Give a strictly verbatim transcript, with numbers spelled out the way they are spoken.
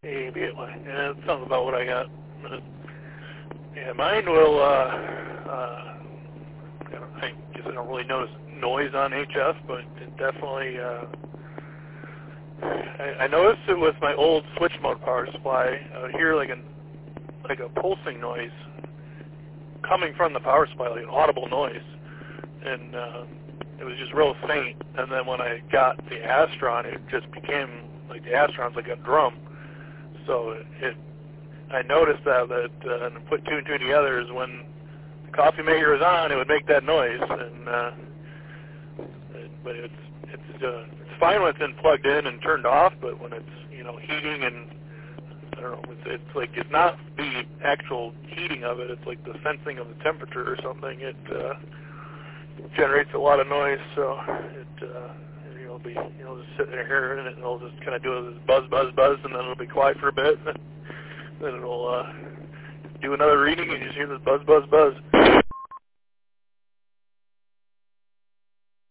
Maybe it might. Yeah, that sounds about what I got. Yeah, mine will, uh, uh, I, don't, I guess I don't really notice noise on H F, but it definitely, uh, I, I noticed it with my old switch mode power supply. I would hear like a, like a pulsing noise coming from the power supply, like an audible noise. And, uh, it was just real faint. And then when I got the Astron, it just became, like the Astron's like a drum. So it, it I noticed that, that uh, and put two and two together is when the coffee maker is on, it would make that noise. And uh, it, but it's it's uh, it's fine when it's been plugged in and turned off. But when it's you know heating and I don't know, it's, it's like it's not the actual heating of it. It's like the sensing of the temperature or something. It uh, generates a lot of noise. So it. Uh, It'll be, you know, just sitting here and it'll just kind of do this buzz, buzz, buzz, and then it'll be quiet for a bit. Then it'll uh, do another reading and you just hear this buzz, buzz, buzz.